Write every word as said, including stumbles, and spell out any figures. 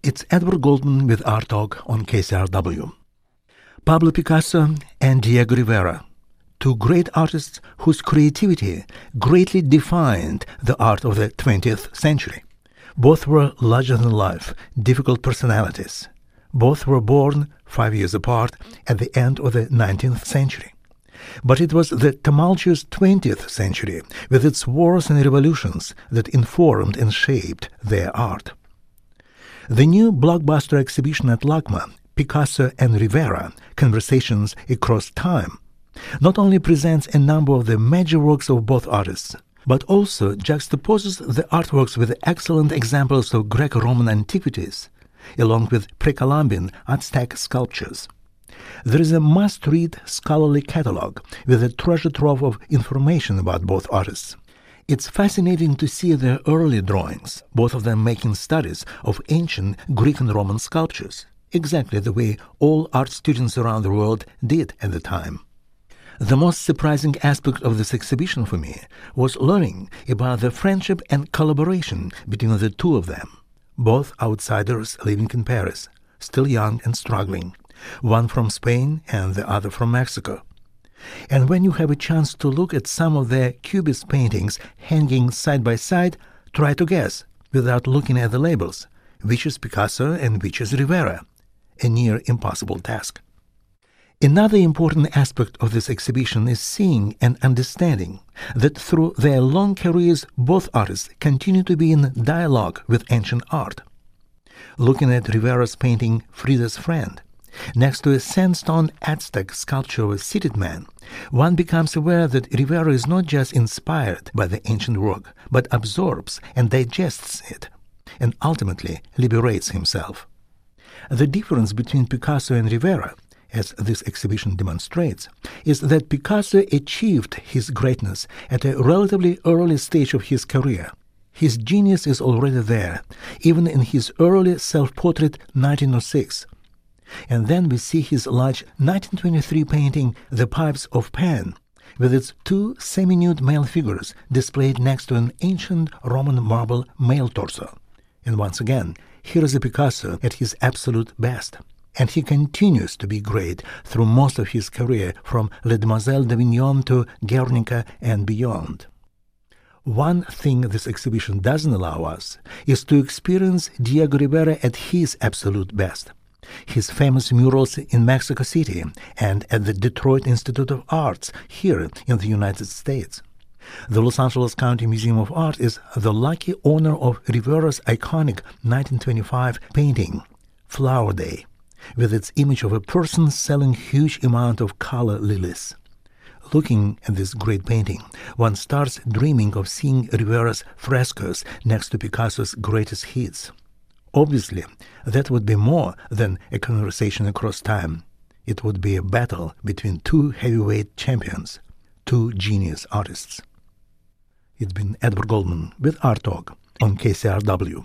It's Edward Goldman with Art Talk on K C R W. Pablo Picasso and Diego Rivera, two great artists whose creativity greatly defined the art of the twentieth century. Both were larger-than-life, difficult personalities. Both were born five years apart at the end of the nineteenth century. But it was the tumultuous twentieth century, with its wars and revolutions, that informed and shaped their art. The new blockbuster exhibition at LACMA, Picasso and Rivera, Conversations Across Time, not only presents a number of the major works of both artists, but also juxtaposes the artworks with excellent examples of Greco-Roman antiquities, along with pre-Columbian Aztec sculptures. There is a must-read scholarly catalogue with a treasure trove of information about both artists. It's fascinating to see their early drawings, both of them making studies of ancient Greek and Roman sculptures, exactly the way all art students around the world did at the time. The most surprising aspect of this exhibition for me was learning about the friendship and collaboration between the two of them, both outsiders living in Paris, still young and struggling, one from Spain and the other from Mexico. And when you have a chance to look at some of their Cubist paintings hanging side by side, try to guess, without looking at the labels, which is Picasso and which is Rivera, a near impossible task. Another important aspect of this exhibition is seeing and understanding that through their long careers, both artists continue to be in dialogue with ancient art. Looking at Rivera's painting Frida's Friend, next to a sandstone Aztec sculpture of a seated man, one becomes aware that Rivera is not just inspired by the ancient work, but absorbs and digests it, and ultimately liberates himself. The difference between Picasso and Rivera, as this exhibition demonstrates, is that Picasso achieved his greatness at a relatively early stage of his career. His genius is already there, even in his early self-portrait nineteen oh six. And then we see his large nineteen twenty-three painting The Pipes of Pan, with its two semi-nude male figures displayed next to an ancient Roman marble male torso. And once again, here is a Picasso at his absolute best. And he continues to be great through most of his career, from Les Demoiselles d'Avignon to Guernica and beyond. One thing this exhibition doesn't allow us is to experience Diego Rivera at his absolute best. His famous murals in Mexico City and at the Detroit Institute of Arts here in the United States. The Los Angeles County Museum of Art is the lucky owner of Rivera's iconic nineteen twenty-five painting, Flower Day, with its image of a person selling huge amount of color lilies. Looking at this great painting, one starts dreaming of seeing Rivera's frescoes next to Picasso's greatest hits. Obviously, that would be more than a conversation across time. It would be a battle between two heavyweight champions, two genius artists. It's been Edward Goldman with Art Talk on K C R W.